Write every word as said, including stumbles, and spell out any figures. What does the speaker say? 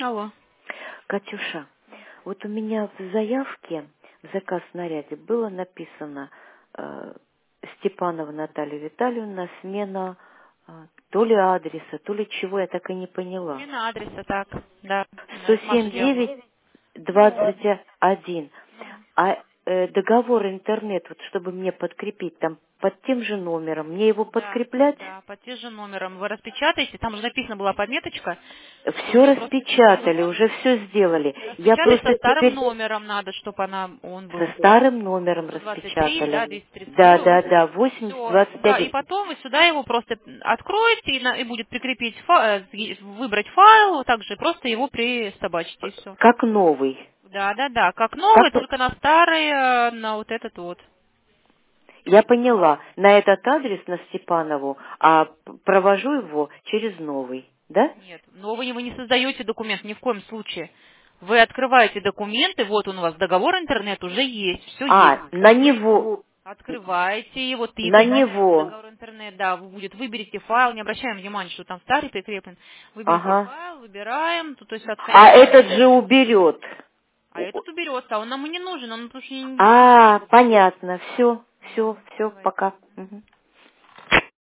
Алло. Катюша, вот у меня в заявке, в заказ снаряде было написано э, Степанова Наталья Витальевна, смена э, то ли адреса, то ли чего, я так и не поняла. Смена адреса, так. Да, да, сто это Маша семь делала. девять Ну, двадцать один. ну. А э, договор интернет, вот чтобы мне подкрепить, там под тем же номером, мне его Да, подкреплять? да, по тем же номерам. Вы распечатаете, там уже написана была пометочка, что Все вы просто... распечатали, уже все сделали. Я Распечатать со просто старым теперь номером надо, чтобы она, он со был. старым номером сто двадцать три, да, распечатали. двести тридцать три. Да, да, да, восемьдесят Все, двадцать да, и один. потом вы сюда его просто откроете, и, на- и будет прикрепить, фа- э, выбрать файл, также просто его присобачите, и все. Как новый. Да, да, да, как Как... новый, только на старый, э, на вот этот вот. Я поняла. На этот адрес, на Степанову, а п- провожу его через новый. Да? Нет, новый вы не создаете документ ни в коем случае. Вы открываете документы, вот он у вас договор интернет уже есть, все есть. А, на Вы него. открываете его, На тыкаете в него. договор интернет, да, вы будет, выберите файл, не обращаем внимания, что там старый прикреплен. Выберите Ага. файл, выбираем, то, то есть А открываем, этот же уберет. а этот уберется, а он нам и не нужен, он потому что не... А, понятно. Все, Ну, все, все, давайте. пока. Мгм.